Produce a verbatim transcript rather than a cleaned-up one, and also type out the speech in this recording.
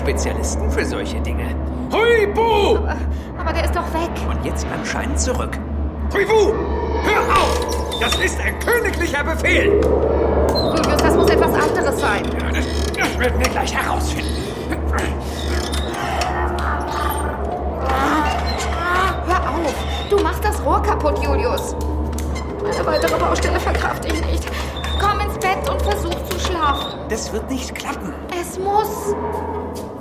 Spezialisten für solche Dinge. Huibu! Aber, aber der ist doch weg. Und jetzt anscheinend zurück. Huibu! Hör auf! Das ist ein königlicher Befehl! Julius, das muss etwas anderes sein. Ja, das, das werden wir gleich herausfinden. Hör auf! Du machst das Rohr kaputt, Julius. Eine weitere Baustelle verkrafte ich nicht. Komm ins Bett und versuch zu schlafen. Das wird nicht klappen. Es muss.